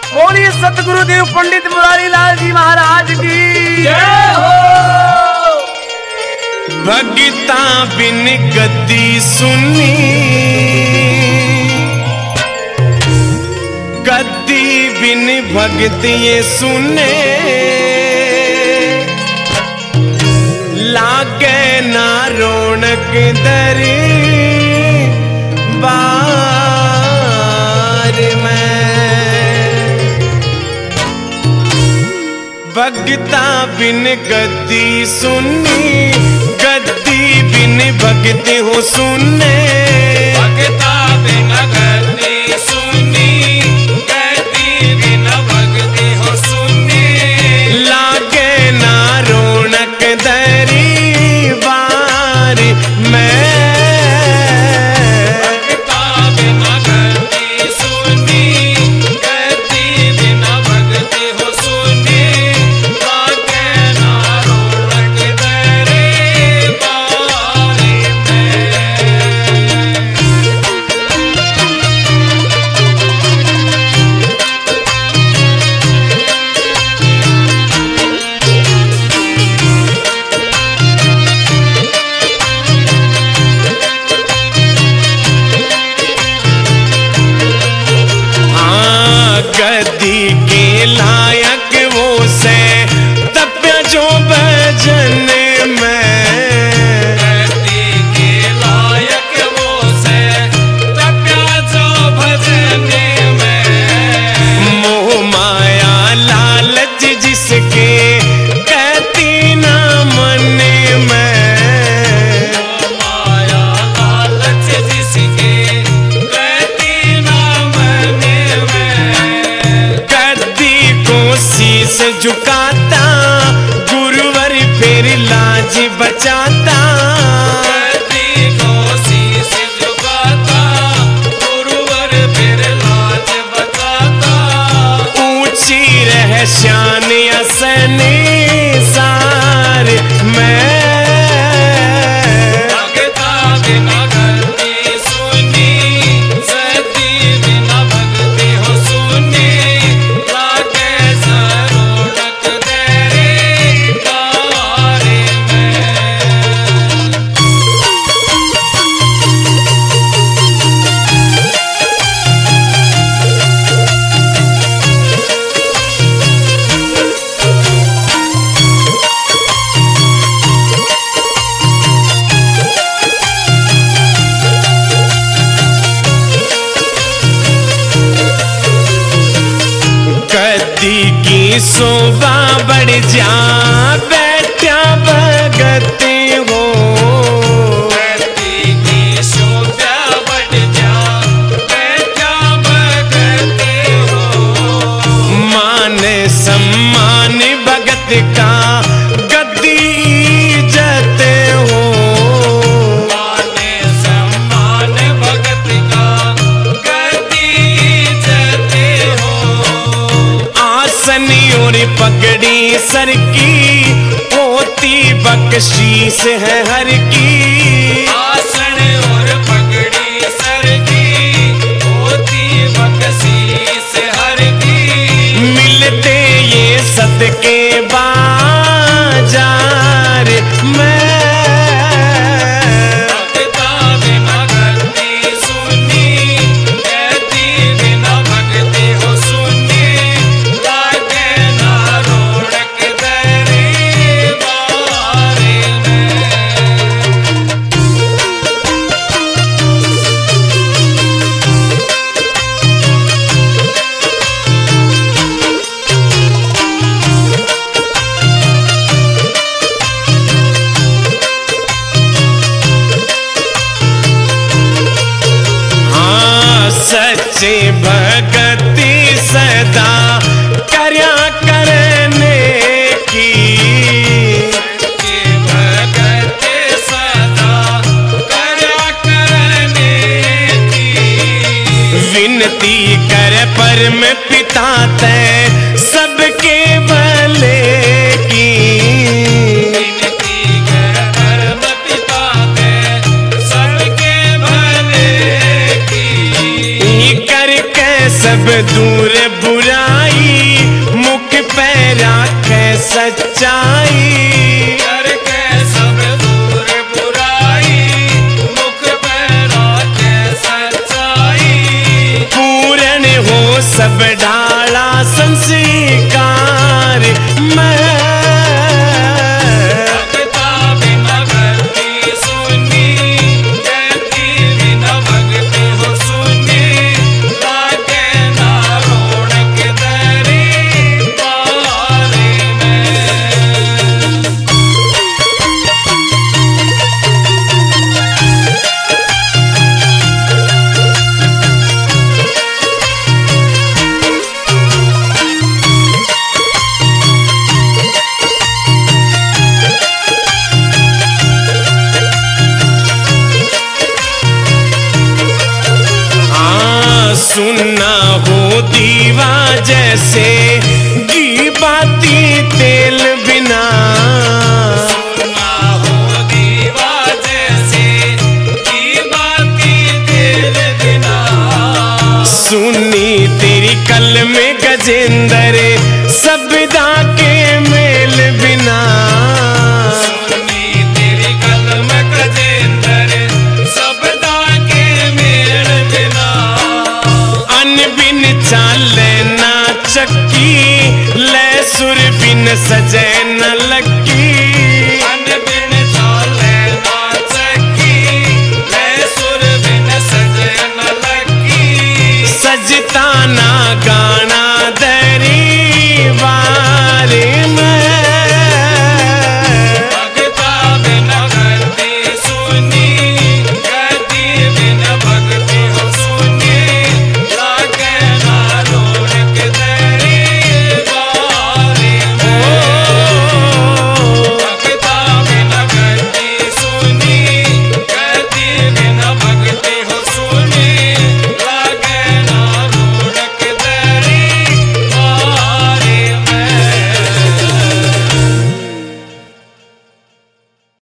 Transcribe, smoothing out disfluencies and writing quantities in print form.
बोलिए सतगुरुदेव पंडित मुरारी लाल जी महाराज की जय हो। भगता बिन गद्दी सुनी, गद्दी बिन भगत ये सुने, लागे ना रौनक दरी बार में। भगता बिन गद्दी सुनी, गद्दी बिन भगत हो सुने, भगता बिन गद्दी सुनी, गद्दी बिन भगत हो सुनी, लागे ना रौनक दरी बार में। भगता बिन गद्दी सुनी, गद्दी बिन भगत हो सुनी, लागे ना रौनक दरे बारी में। हाँ, गद्दी के लायक वो से तप्या जो भजन में। गद्दी के लायक वो से तप्या जो भजन में। मोह माया लालच जिसके कहती ना मन में। माया लालच जिसके कहती ना मन में। गद्दी को शीस झुकाता, गुरुवर फिर लाज बचाता। गद्दी को शीश झुकाता, गुरुवर फिर लाज बचाता। ऊंची रह शान असने सार में। भगता बिना गद्दी सुनी, गद्दी बिना भगति हो सुनी, लागे सरोनक तेरे बारे में। गद्दी की शोभा बढ़ जा, बैठा भगत हो। गद्दी की शोभा बढ़ जा, बैठा भगत हो। मान सम्मान भगत का गद्दी इज्जत हो। मान सम्मान भगत का गद्दी इज्जत हो। आसन और पगड़ी सर की होती बख्शीश है हर की। आसन और पगड़ी सर की होती बख्शीश हर की। मिलते ये सदके बाजार में। भगता बिना गद्दी सुनी, गद्दी बिना भगति हो सुनी, लागे ना रौनक दरे बारे में। हाँ, सच्चे भगति सदा करया करने की। के भगत सदा करया करने की। विनती कर परम पिता ते सबके भले की। विनती कर परम पिता ते सबके भले की। करके सब दूर बुराई राखे सच्चाई, करके सब दूर बुराई, मुख पे राखे सच्चाई। पूर्ण हो सब ढाला संस्कार मैं, भगता बिना भक्ति सुनी, भक्ति बिना भक्ति हो सुनी, लागे ना रौनक दरी बारे में। सुनना हो दीवा जैसे घी बाती तेल बिना, सुनना हो दीवा जैसे घी बाती तेल बिना। सुनी तेरी कल में गजेंद्र सविदा के मेल बिना, सुनी तेरी कलम गजेंद्र सबदा के मेल बिना। अन बिन चाले ना चक्की, ले सुर बिन सजे न लग